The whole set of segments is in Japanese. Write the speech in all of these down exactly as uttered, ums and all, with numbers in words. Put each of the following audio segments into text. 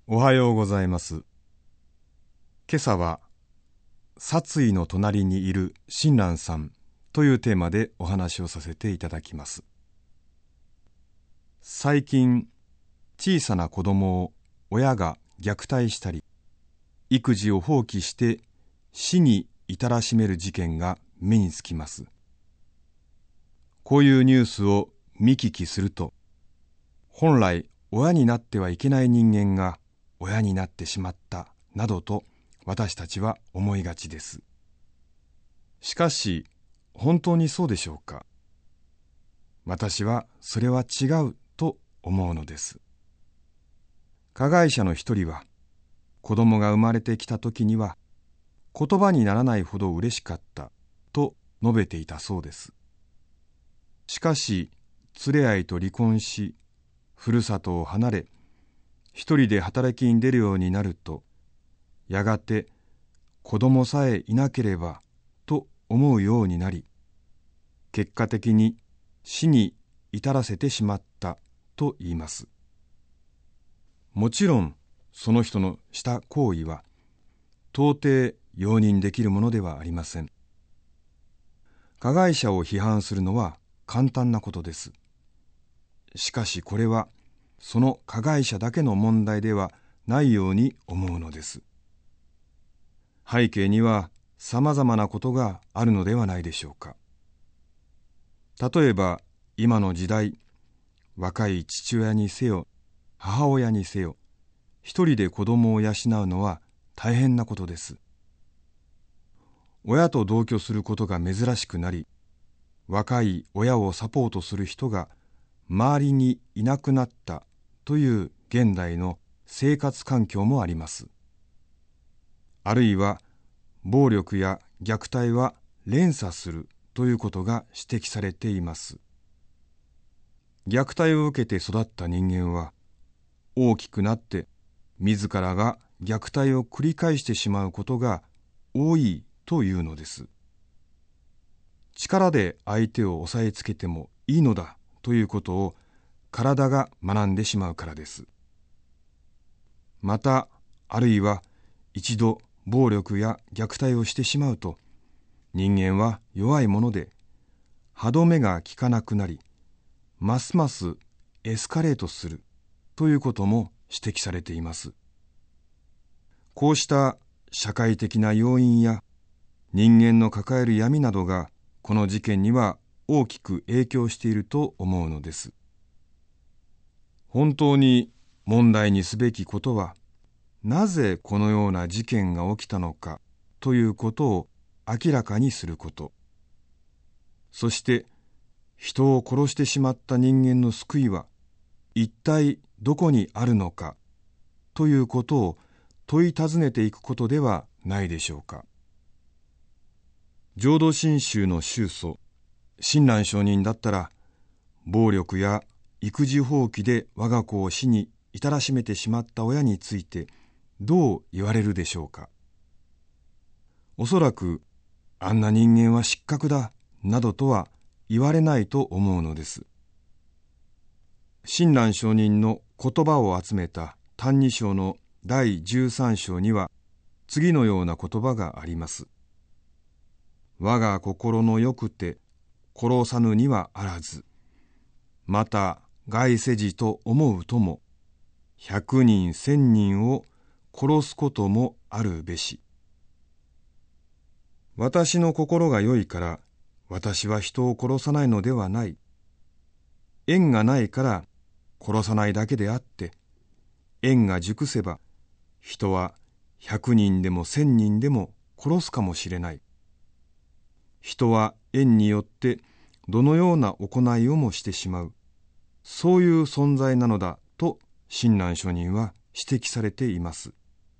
おはようございます。今朝は殺意の隣にいる親鸞さんというテーマでお話をさせていただきます。最近、小さな子供を親が虐待したり、育児を放棄して死に至らしめる事件が目につきます。こういうニュースを見聞きすると、本来親になってはいけない人間が親になってしまったなどと私たちは思いがちです。しかし本当にそうでしょうか。私はそれは違うと思うのです。加害者の一人は、子供が生まれてきた時には言葉にならないほど嬉しかったと述べていたそうです。しかし連れ合いと離婚し、ふるさとを離れ、一人で働きに出るようになると、やがて子供さえいなければと思うようになり、結果的に死に至らせてしまったと言います。もちろんその人のした行為は到底容認できるものではありません。加害者を批判するのは簡単なことです。しかしこれはその加害者だけの問題ではないように思うのです。背景にはさまざまなことがあるのではないでしょうか。例えば今の時代、若い父親にせよ母親にせよ、一人で子供を養うのは大変なことです。親と同居することが珍しくなり、若い親をサポートする人が周りにいなくなったという現代の生活環境もあります。あるいは暴力や虐待は連鎖するということが指摘されています。虐待を受けて育った人間は大きくなって自らが虐待を繰り返してしまうことが多いというのです。力で相手を押さえつけてもいいのだということを体が学んでしまうからです。また、あるいは一度暴力や虐待をしてしまうと、人間は弱いもので歯止めが効かなくなり、ますますエスカレートするということも指摘されています。こうした社会的な要因や人間の抱える闇などがこの事件には大きく影響していると思うのです。本当に問題にすべきことは、なぜこのような事件が起きたのかということを明らかにすること。そして人を殺してしまった人間の救いは一体どこにあるのかということを問い尋ねていくことではないでしょうか。浄土真宗の宗祖、親鸞上人だったら、暴力や育児放棄で我が子を死に至らしめてしまった親についてどう言われるでしょうか。おそらく、あんな人間は失格だなどとは言われないと思うのです。親鸞上人の言葉を集めた歎異抄のだいじゅうさん章には次のような言葉があります。我が心のよくて殺さぬにはあらず、また害せじと思うとも、百人千人を殺すこともあるべし。私の心が良いから私は人を殺さないのではない。縁がないから殺さないだけであって、縁が熟せば人は百人でも千人でも殺すかもしれない。人は縁によってどのような行いをもしてしまう、そういう存在なのだと親鸞上人は指摘されています。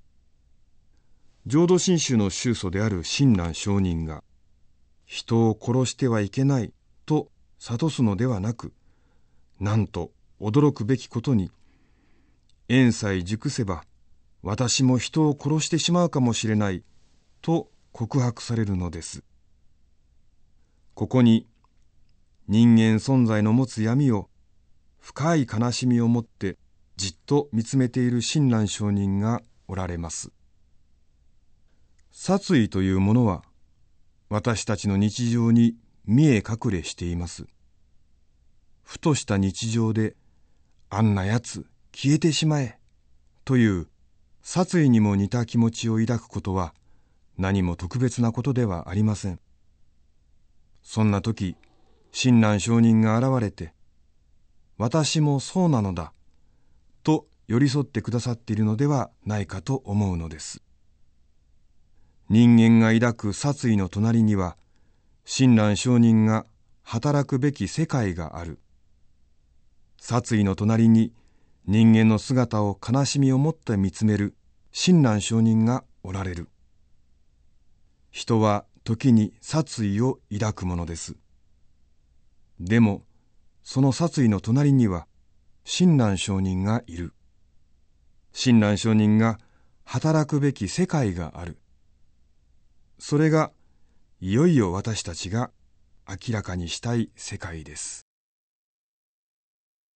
浄土真宗の宗祖である親鸞上人が人を殺してはいけないと諭すのではなく、なんと驚くべきことに、縁さえ熟せば私も人を殺してしまうかもしれないと告白されるのです。ここに人間存在の持つ闇を深い悲しみをもってじっと見つめている親鸞上人がおられます。殺意というものは私たちの日常に見え隠れしています。ふとした日常であんなやつ消えてしまえという殺意にも似た気持ちを抱くことは何も特別なことではありません。そんな時、親鸞上人が現れて、私もそうなのだと寄り添ってくださっているのではないかと思うのです。人間が抱く殺意の隣には、親鸞上人が働くべき世界がある。殺意の隣に人間の姿を悲しみを持って見つめる親鸞上人がおられる。人は時に殺意を抱くものです。でも、その殺意の隣には親鸞上人がいる。親鸞上人が働くべき世界がある。それがいよいよ私たちが明らかにしたい世界です。